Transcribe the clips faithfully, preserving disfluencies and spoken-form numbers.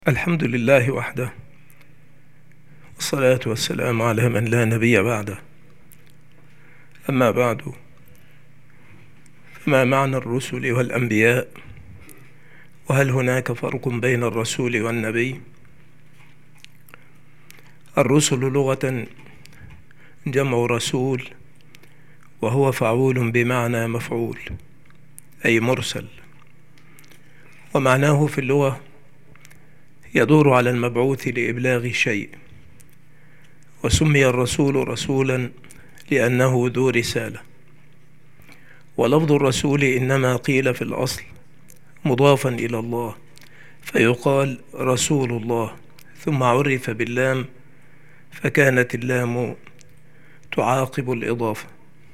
الحمد لله وحده، والصلاة والسلام على من لا نبي بعده. أما بعد، فما معنى الرسل والأنبياء؟ وهل هناك فرق بين الرسول والنبي؟ الرسل لغة جمع رسول، وهو فعول بمعنى مفعول، أي مرسل، ومعناه في اللغة يدور على المبعوث لإبلاغ شيء. وسمي الرسول رسولا لأنه ذو رسالة. ولفظ الرسول إنما قيل في الأصل مضافا إلى الله، فيقال رسول الله، ثم عرف باللام، فكانت اللام تعاقب الإضافة.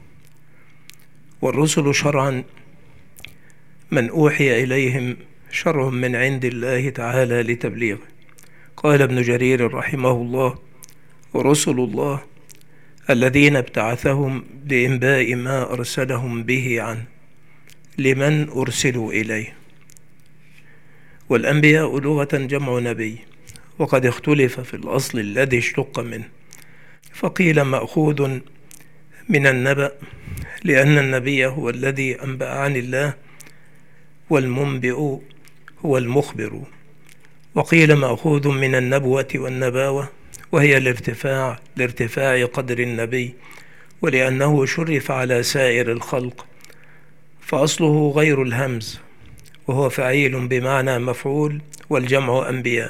والرسل شرعا من أوحي إليهم شرع من عند الله تعالى لتبليغه. قال ابن جرير رحمه الله: ورسل الله الذين ابتعثهم لإنباء ما أرسلهم به عنه لمن أرسلوا إليه. والأنبياء لغة جمع نبي، وقد اختلف في الأصل الذي اشتق منه، فقيل مأخوذ من النبأ لأن النبي هو الذي أنبأ عن الله، والمنبئ هو المخبر. وقيل مأخوذ من النبوة والنباوة، وهي الارتفاع لارتفاع قدر النبي، ولأنه شرف على سائر الخلق، فأصله غير الهمز، وهو فعيل بمعنى مفعول، والجمع أنبياء.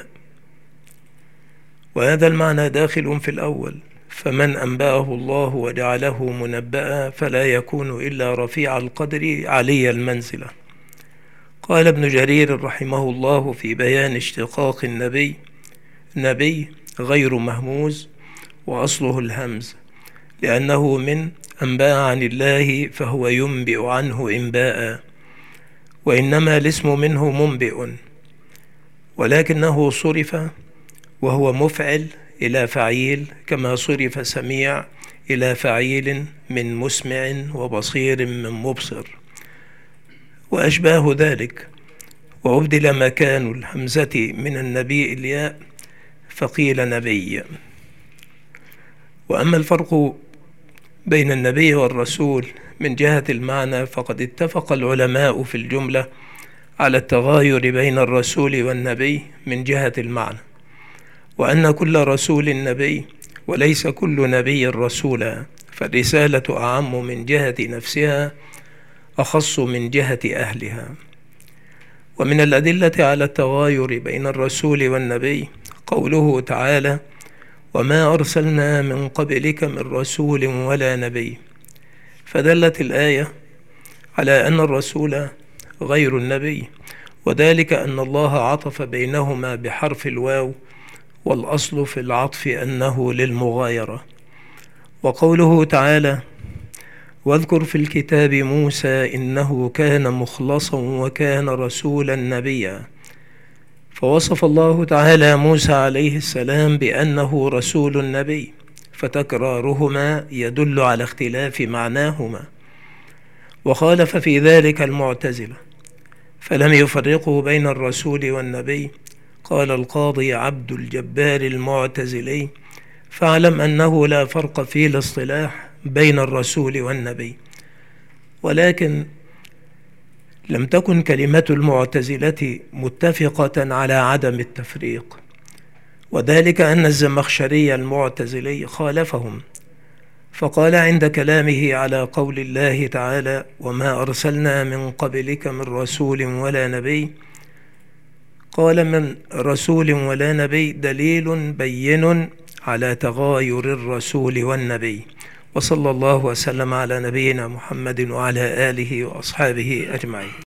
وهذا المعنى داخل في الأول، فمن أنبأه الله وجعله منبأ فلا يكون إلا رفيع القدر علي المنزلة. قال ابن جرير رحمه الله في بيان اشتقاق النبي: نبي غير مهموز، وأصله الهمز، لأنه من أنباء عن الله، فهو ينبئ عنه إنباء، وإنما الاسم منه منبئ، ولكنه صرف وهو مفعل إلى فعيل، كما صرف سميع إلى فعيل من مسمع وبصير من مبصر وأشباه ذلك. وأبدل مكان الهمزة من النبي الياء فقيل نبي. وأما الفرق بين النبي والرسول من جهة المعنى، فقد اتفق العلماء في الجملة على التغاير بين الرسول والنبي من جهة المعنى، وأن كل رسول نبي وليس كل نبي رسولا، فالرسالة أعم من جهة نفسها، أخص من جهة أهلها. ومن الأدلة على التغاير بين الرسول والنبي قوله تعالى: وما أرسلنا من قبلك من رسول ولا نبي، فدلت الآية على أن الرسول غير النبي، وذلك أن الله عطف بينهما بحرف الواو، والأصل في العطف أنه للمغايرة. وقوله تعالى: واذكر في الكتاب موسى إنه كان مخلصا وكان رسولا نبيا، فوصف الله تعالى موسى عليه السلام بأنه رسول نبي، فتكرارهما يدل على اختلاف معناهما. وخالف في ذلك المعتزلة، فلم يفرقوا بين الرسول والنبي. قال القاضي عبد الجبار المعتزلي: فاعلم أنه لا فرق في الاصطلاح بين الرسول والنبي. ولكن لم تكن كلمة المعتزلة متفقة على عدم التفريق، وذلك أن الزمخشري المعتزلي خالفهم، فقال عند كلامه على قول الله تعالى: وما أرسلنا من قبلك من رسول ولا نبي، قال: من رسول ولا نبي دليل بين على تغاير الرسول والنبي. وصلى الله وسلم على نبينا محمد وعلى آله وأصحابه أجمعين.